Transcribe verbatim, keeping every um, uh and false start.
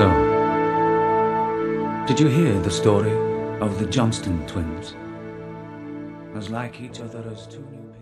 So, did you hear the story of the Johnston twins? As like each other as two new